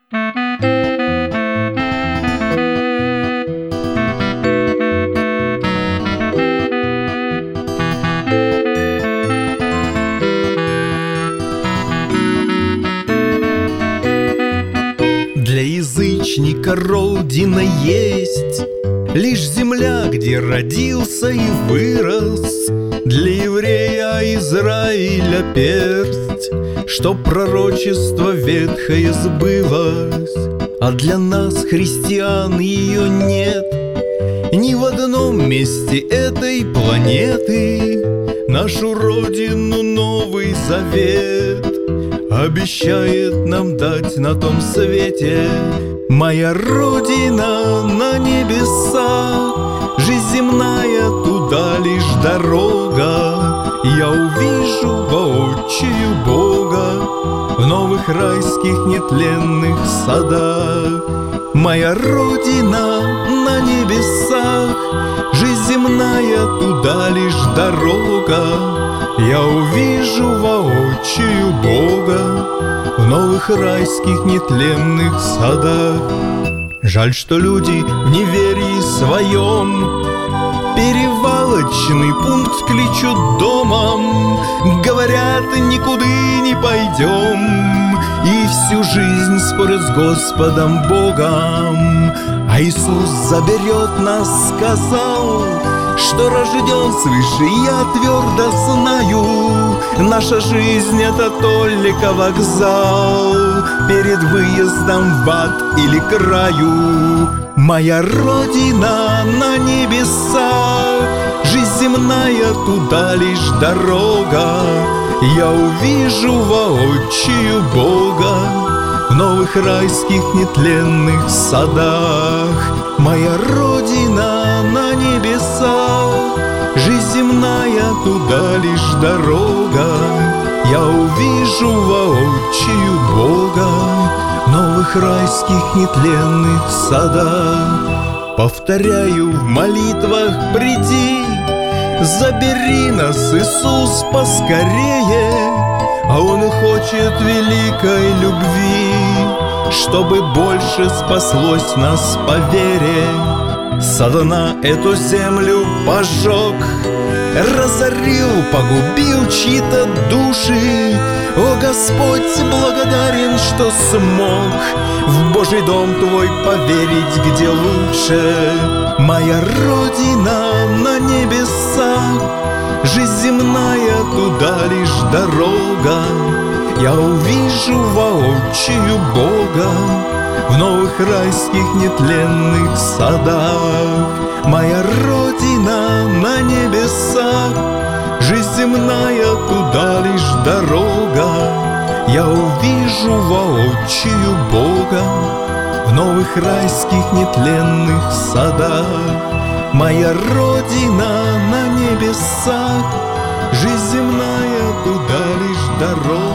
Для язычника родина есть лишь земля, где родился и вырос. Для еврея Израиля персть, чтоб пророчество ветхое сбылось. А для нас, христиан, ее нет ни в одном месте этой планеты. Нашу родину Новый Завет обещает нам дать на том свете. Моя родина на небесах, жизнь земная туда лишь дорога. Я увижу воочию Бога в новых райских нетленных садах. Моя родина на небесах, жизнь земная туда лишь дорога. Я увижу воочию Бога в новых райских нетленных садах. Жаль, что люди в неверии своем перевалочный пункт кличут домом. Говорят, никуда не пойдем, и всю жизнь спорят с Господом Богом. А Иисус заберет нас, сказал, что рожден свыше, я твердо знаю. Наша жизнь — это только вокзал перед выездом в ад или краю. Моя родина на небесах, жизнь земная туда лишь дорога. Я увижу воочию Бога в новых райских нетленных садах. Моя родина на небесах, жизнь земная туда лишь дорога. Я увижу воочию Бога в новых райских нетленных садах. Повторяю в молитвах: приди, забери нас, Иисус, поскорее. А Он хочет великой любви, чтобы больше спаслось нас по вере. Сатана эту землю пожег, разорил, погубил чьи-то души. О, Господь, благодарен, что смог в Божий дом Твой поверить, где лучше. Моя родина на небесах, жизнь земная туда лишь дорога. Я увижу воочию Бога в новых райских нетленных садах. Моя родина на небесах, жизнь земная туда лишь дорога. Я увижу воочию Бога в новых райских нетленных садах. Моя родина на небесах, жизнь земная туда лишь дорога.